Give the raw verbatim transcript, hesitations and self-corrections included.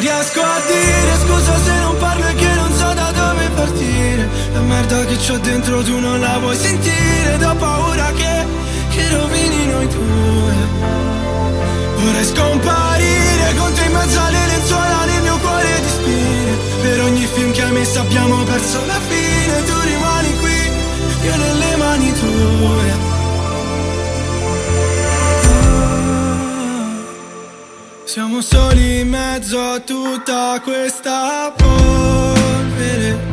riesco a dire scusa se non parlo e che non so da dove partire. La merda che c'ho dentro tu non la vuoi sentire. Ed ho paura che, che rovini noi due. Vorrei scomparire con te in mezzo alle lenzuola nel mio cuore di spine. Per ogni film che hai messo abbiamo perso la fine. Tu rimani qui, io nelle mani tue. Siamo soli in mezzo a tutta questa polvere.